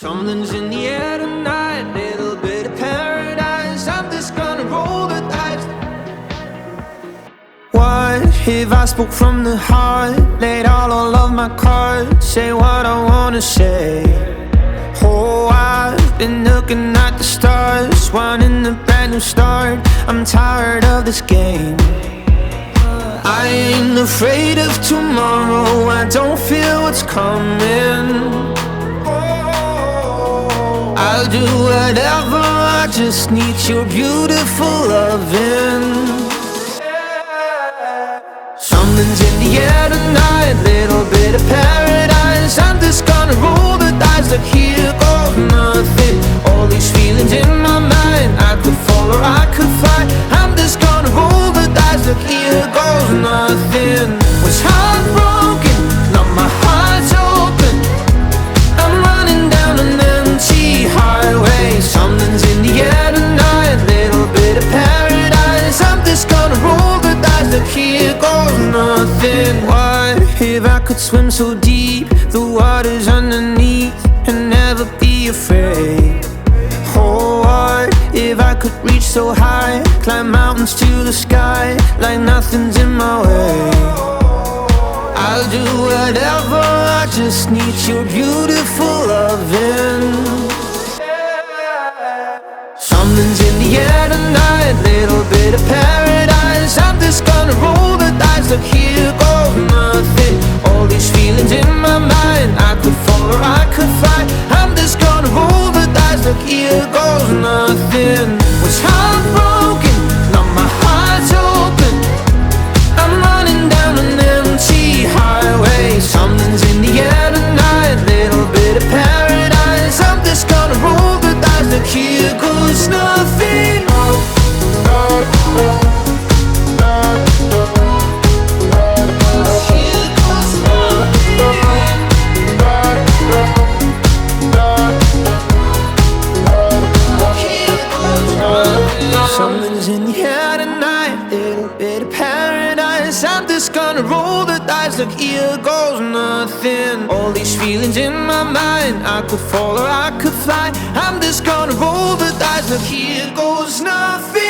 Something's in the air tonight, little bit of paradise. I'm just gonna roll the dice. What if I spoke from the heart, laid all of my cards, say what I wanna say? Oh, I've been looking at the stars, wanting a brand new start. I'm tired of this game. I ain't afraid of tomorrow, I don't feel what's coming. I'll do whatever, I just need your beautiful loving. Something's in the air tonight, little bit of paradise. I'm just gonna roll the dice, like here goes nothing. All these feelings in my mind, I could fall or I could fly. I'm just gonna roll the dice, like here goes nothing. Was heartbroken, now my heart's open. I'm running down an empty highway. Something's in the air tonight, little bit of paradise. I'm just gonna roll the dice, like here goes nothing. What if I could swim so deep, the water's underneath, and never be afraid? Oh, what if I could reach so high, climb mountains to the sky, like nothing's in my way? I'll do whatever, I just need your beautiful loving. Something's in the air tonight, little bit of paradise. I'm just gonna roll the dice, like here goes nothing. All these feelings in my mind, I could fall or I could fly. I'm just gonna roll the dice, like here goes nothing. Was heartbroken, now my heart's open. I'm running down an empty highway. Something's in the air tonight, little bit of paradise. I'm just gonna roll the dice, like here goes nothing. Something's in the air tonight, little bit of paradise. I'm just gonna roll the dice, like here goes nothing. All these feelings in my mind, I could fall or I could fly. I'm just gonna roll the dice, like here goes nothing.